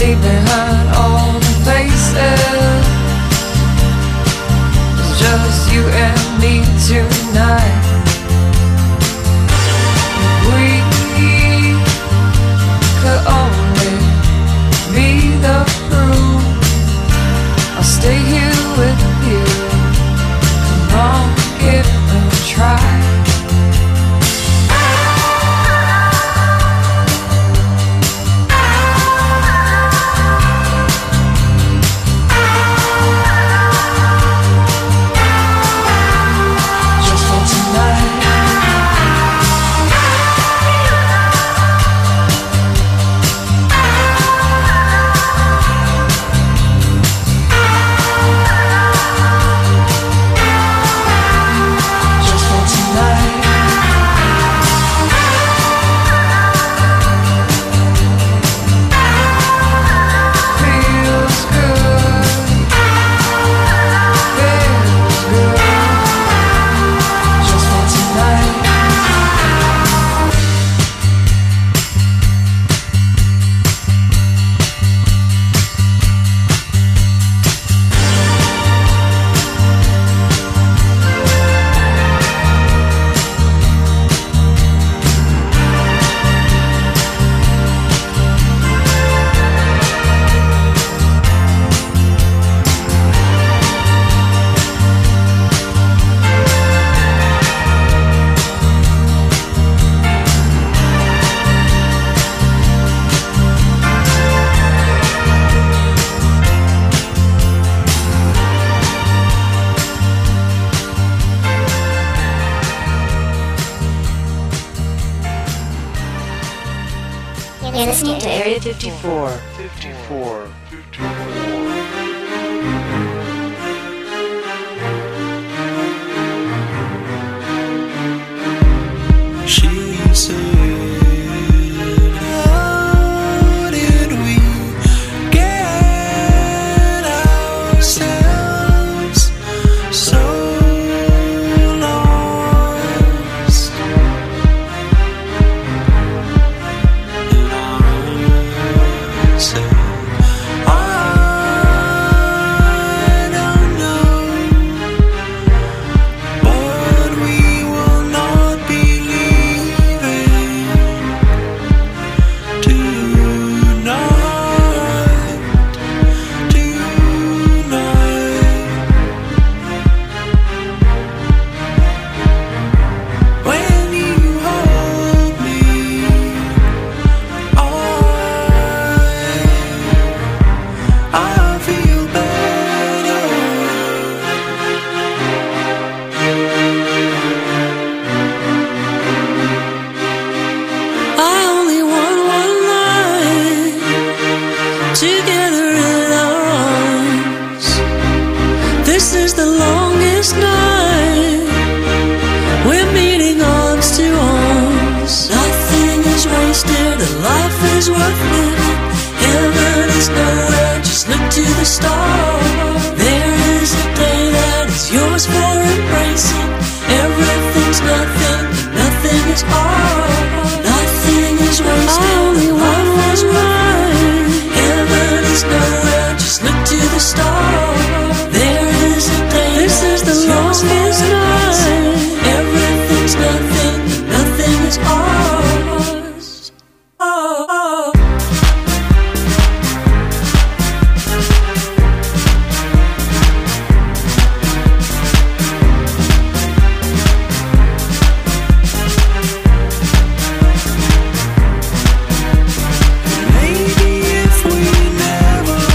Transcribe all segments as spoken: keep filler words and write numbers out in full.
leave behind all the faces. It's just you and me tonight. We could only be the proof. I'll stay here with you. Come on, give it a try. You're listening to Area fifty-four. fifty-four. fifty-four. She said, how did we get ourselves so lost? And I said, I don't know, but we will not be leaving tonight, tonight. When you hold me, I, I feel better. I only want one night together in our arms. This is the longest night. We're meeting arms to arms. Nothing is wasted, a life is worth living. Heaven is nowhere, just look to the stars. There is a day that is yours for embracing. Everything's nothing, but nothing is hard. Nothing is wasted, I only want one night. Heaven is nowhere, just look to the stars. There is a day this that is the is yours for longest night. embracing. Everything's nothing, but nothing is ours. Oh, oh. Maybe if we never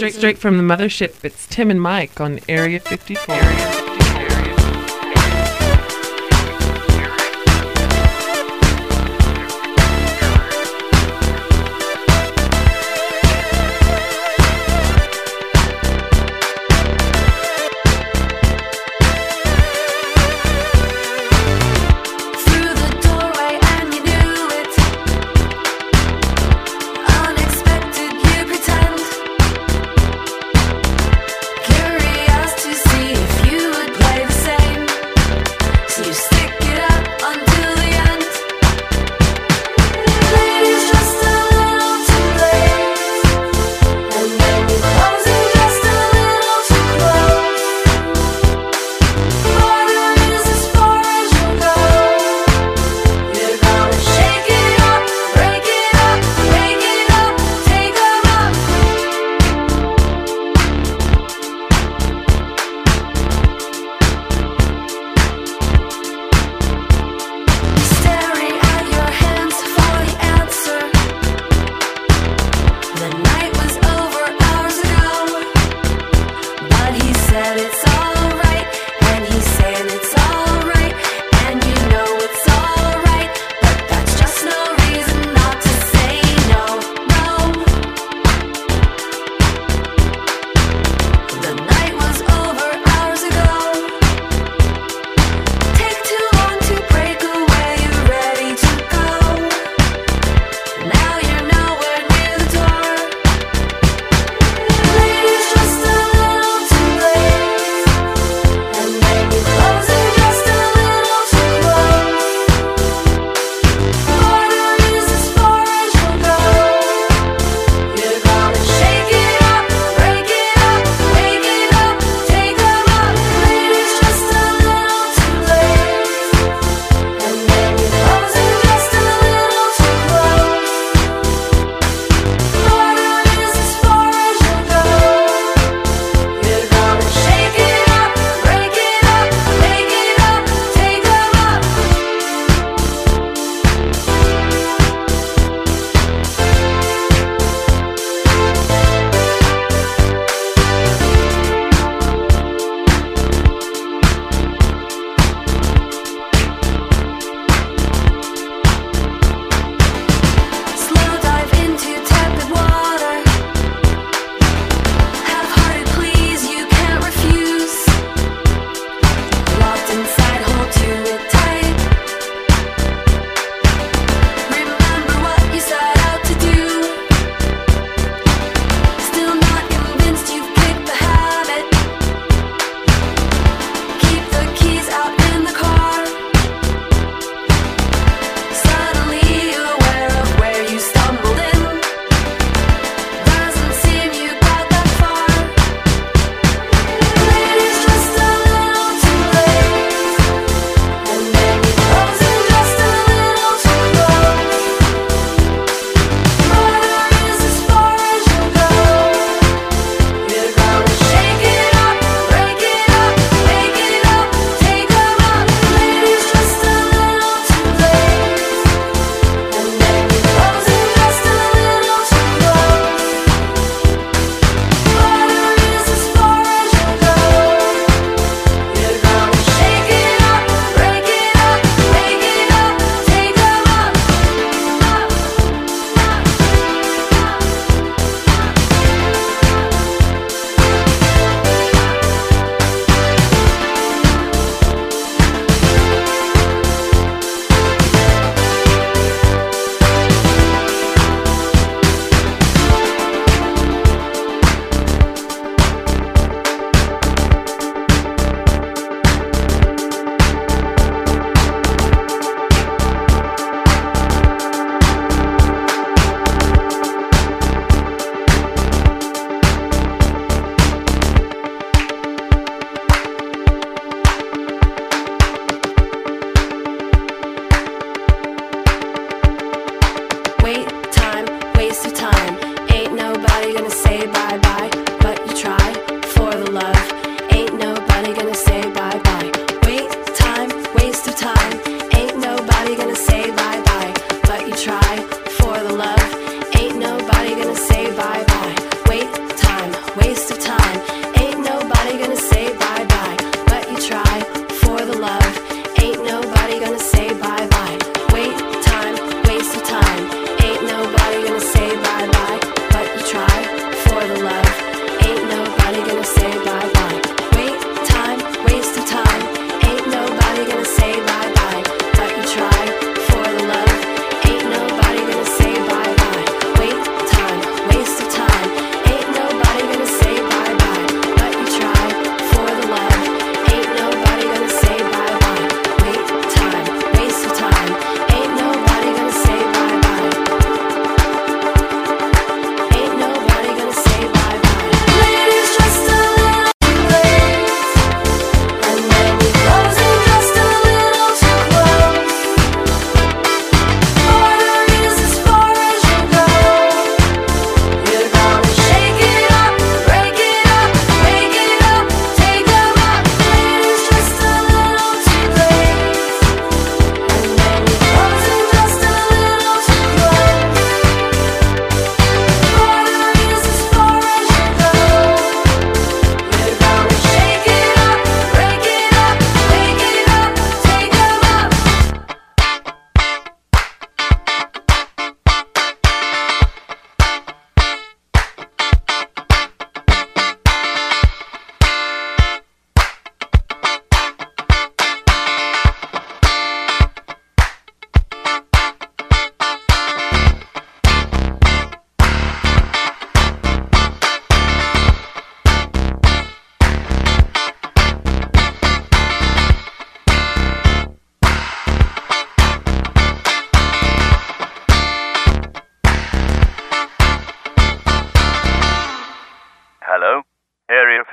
straight straight from the mothership. It's Tim and Mike on Area fifty-four. Curious to see if you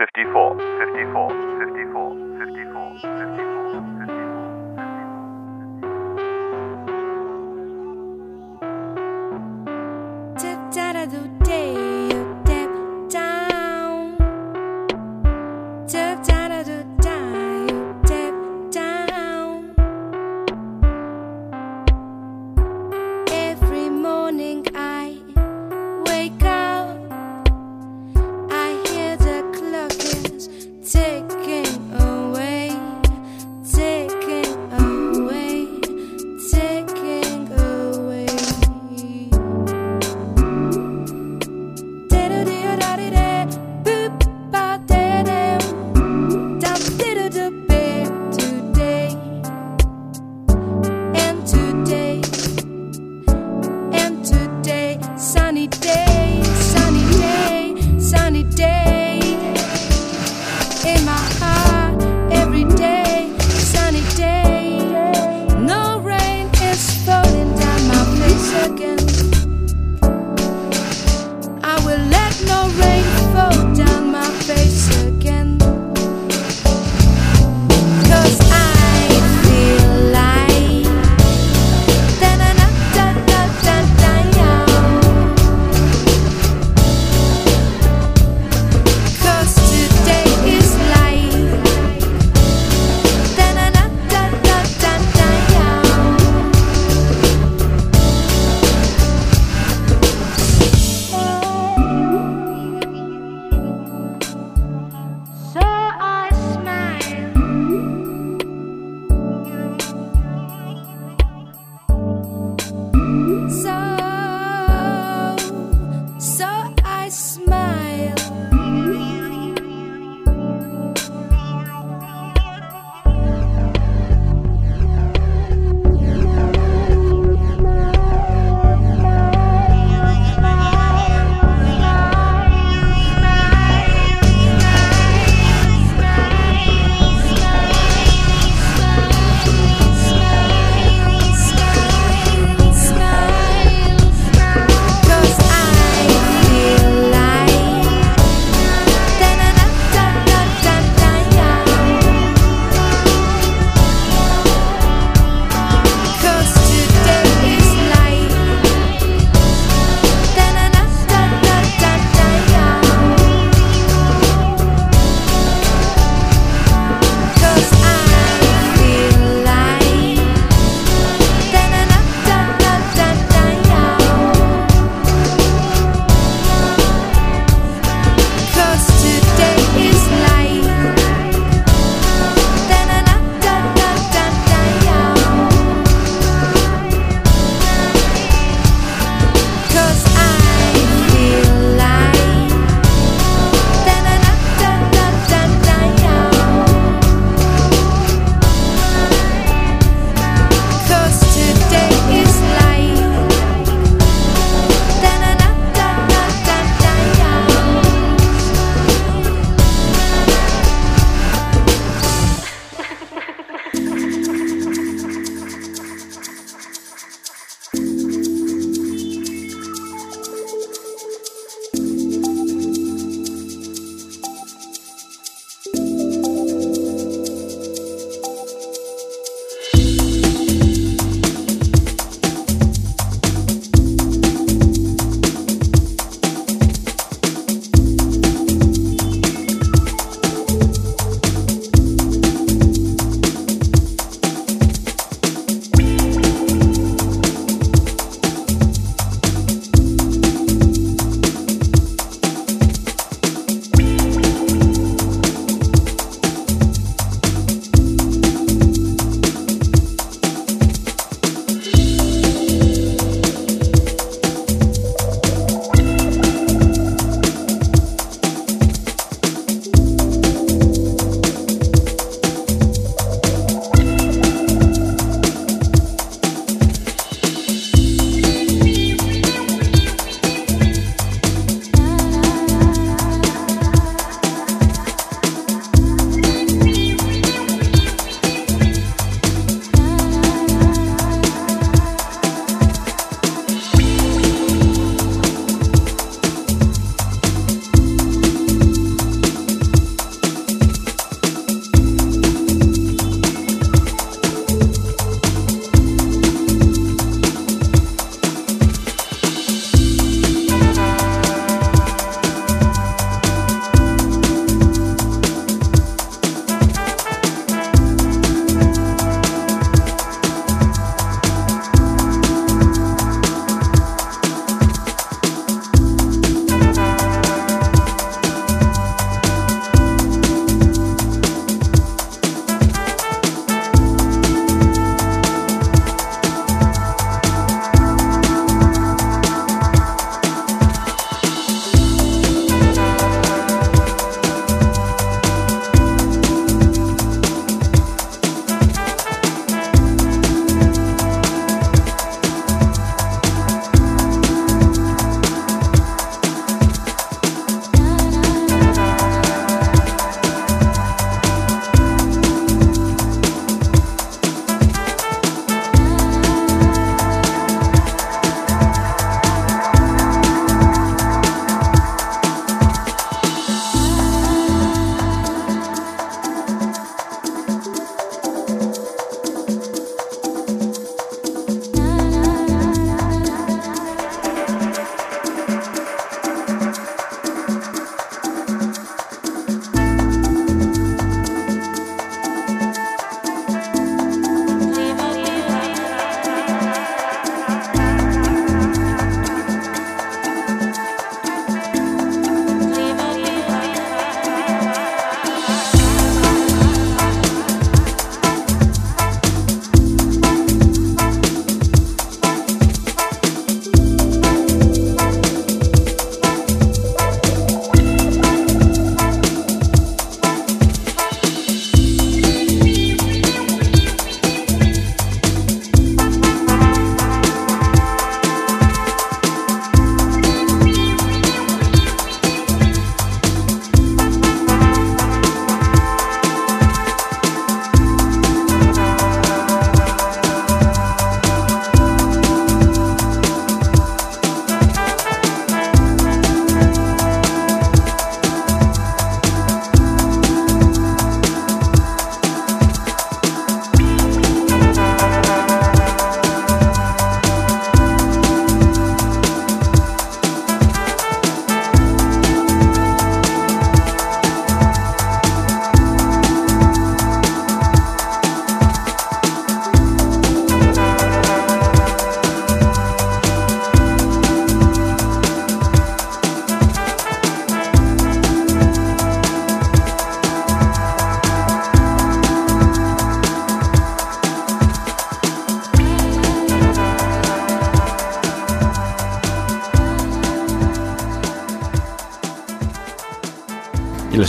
fifty-four, fifty-four, fifty-four, fifty-four, fifty-four, Every morning I wake up, I hear the clock is ticking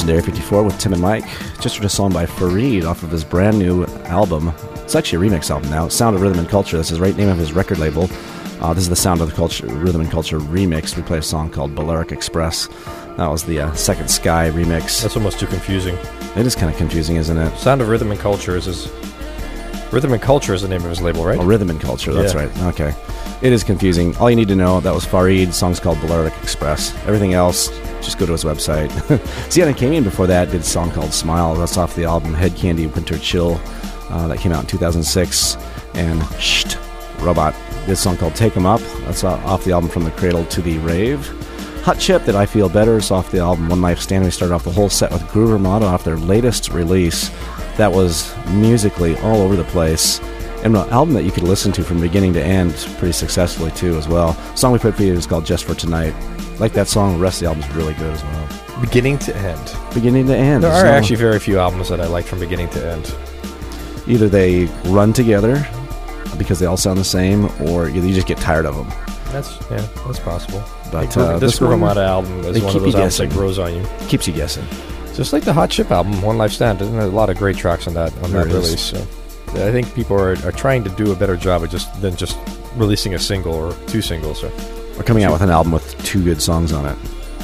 listen to Area fifty-four with Tim and Mike. Just heard a song by Fareed off of his brand new album. It's actually a remix album now. Sound of Rhythm and Culture. That's his right name of his record label. Uh, this is the Sound of the Culture, Rhythm and Culture remix. We play a song called Balearic Express. That was the uh, Second Sky remix. That's almost too confusing. It is kind of confusing, isn't it? Sound of Rhythm and Culture is his... Rhythm and Culture is the name of his label, right? Oh, Rhythm and Culture, that's Yeah. right. Okay. It is confusing. All you need to know, that was Fareed. The song's called Balearic Express. Everything else, just go to his website. Sienna Kamian before that did a song called Smile. That's off the album Head Candy Winter Chill. Uh, that came out in two thousand six. And Sht, Robot did a song called Take 'Em Up. That's off the album From the Cradle to the Rave. Hot Chip did I Feel Better. It's off the album One Life Stand. We started off the whole set with Groover Motto off their latest release. That was musically all over the place. And an album that you could listen to from beginning to end pretty successfully, too, as well. The song we played for you is called Just for Tonight. Like that song, the rest of the album is really good as well. Beginning to end. Beginning to end. There are So actually very few albums that I like from beginning to end. either they run together because they all sound the same, or you you just get tired of them. That's yeah, that's possible. But Like, uh, this this one, Groovemata album they is one keep of those you albums that guessing. grows on you. Keeps you guessing. Just like the Hot Chip album, One Life Stand. There's a lot of great tracks on that on There that is. release. So I think people are, are trying to do a better job of just than just releasing a single or two singles. Or We're coming out with an album with two good songs on it.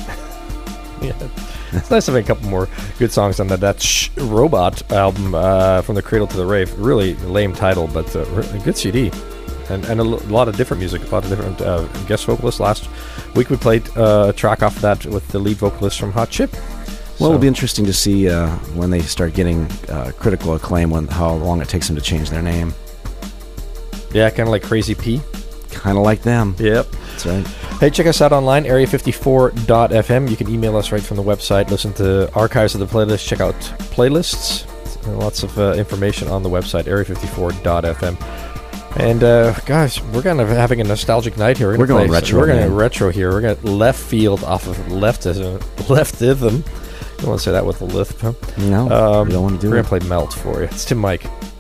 yeah, it's nice having a couple more good songs on that. That Shh Robot album, uh, From the Cradle to the Rave. Really lame title, but uh, re- a good C D. And, and a l- lot of different music, a lot of different uh, guest vocalists. Last week we played uh, a track off of that with the lead vocalist from Hot Chip. Well, So- it'll be interesting to see uh, when they start getting uh, critical acclaim, when how long it takes them to change their name. Yeah, kind of like Crazy P. Kind of like them. Yep. That's right. Hey, check us out online, area fifty-four dot f m. You can email us right from the website, listen to archives of the playlist, check out playlists. And lots of uh, information on the website, area fifty-four dot f m. And, uh, guys, we're kind of having a nostalgic night here. We're going play- retro, We're going to man. retro here. We're going to left field off of leftism. Leftism. You don't want to say that with the lisp, huh? No, Um, you don't want to do We're it. going to play Melt for you. It's Tim Mike.